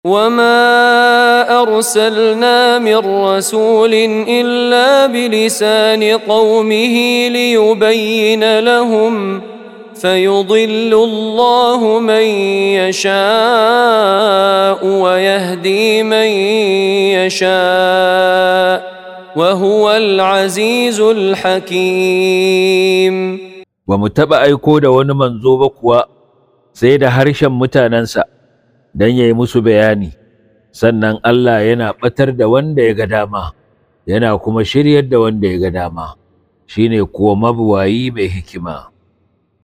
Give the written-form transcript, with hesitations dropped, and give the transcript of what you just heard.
وما أرسلنا من رسول إلا بلسان قومه ليبين لهم فيضل الله من يشاء ويهدي من يشاء وهو العزيز الحكيم. ومتبع aiko da wani manzo ba kuwa sai da harshen mutanensa don ya yi musu bayani, sannan Allah yana ɓatar da wanda ya ga dama, yana kuma shiryar da wanda ya ga dama, shine kuwa mabuwayi mai hikima.